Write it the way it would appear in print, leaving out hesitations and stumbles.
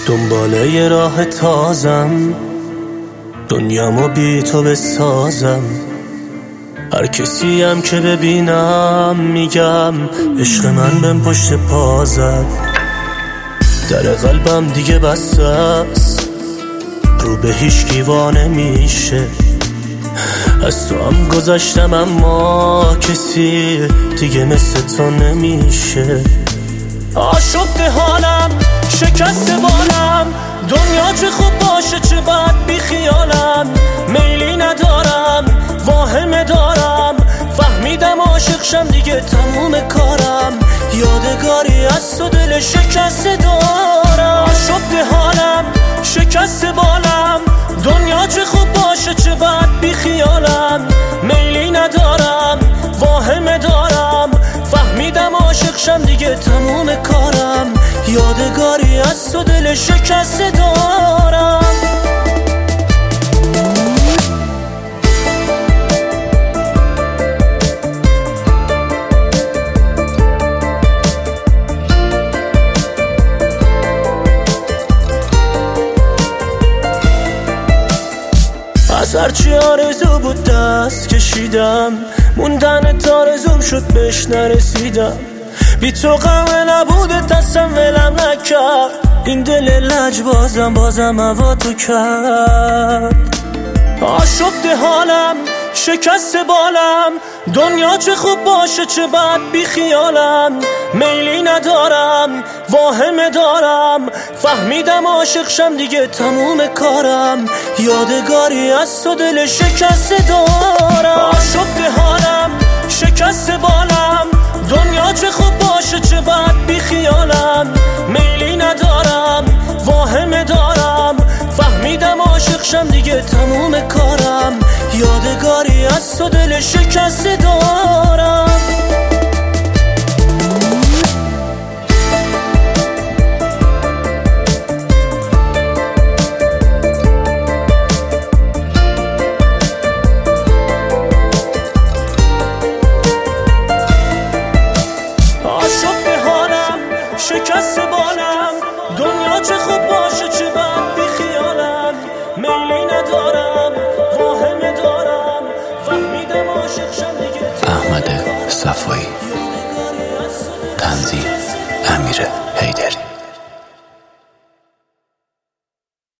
دنباله یه راه تازم، دنیامو بی تو بسازم. هر کسی هم که ببینم میگم عشق من بهم پشت پا زد. در قلبم دیگه بسته است، رو به هیچ کی نمیشه. از تو هم گذاشتم اما کسی دیگه مثل تو نمیشه. آشفته حالم، شکست بالم، دنیا چه خوب باشه چه بد بی خیالم. میلی ندارم، واهمه دارم، فهمیدم عاشق شم دیگه تموم کارم. یادگاری از تو دل شکست دارم. آشفته حالم، شکست بالم، دنیا چه خوب باشه چه بد بی خیالم. میلی ندارم، واهمه دارم، فهمیدم عاشق شم دیگه تموم کارم. یادگاری از تو دل شکست دارم. از هرچی آرزو بود دست کشیدم، موندن تارزوم شد بهش نرسیدم. بی تو غمه نبوده دستم ولم نکرد، این دل لج بازم هوا تو کرد. آشفته حالم، شکست بالم، دنیا چه خوب باشه چه بد بی خیالم. میلی ندارم، واهمه دارم، فهمیدم عاشق شم دیگه تموم کارم. یادگاری از تو دل شکست دارم. آشفته حالم، شکست بالم، دنیا چه خوب باشه چه بد بی خیالم. میلی ندارم، واهمه دارم، فهمیدم عاشق شم دیگه تموم کارم. یادگاری از تو دل شکست دارم. آشفته حالم، شکست بالم، دنیا چه خوب باشه چه بد بی خیالم. میلی ندارم، واهمه دارم، فهمیدم عاشق شم دیگه. احمد صفایی، تنظیم امیر حیدری.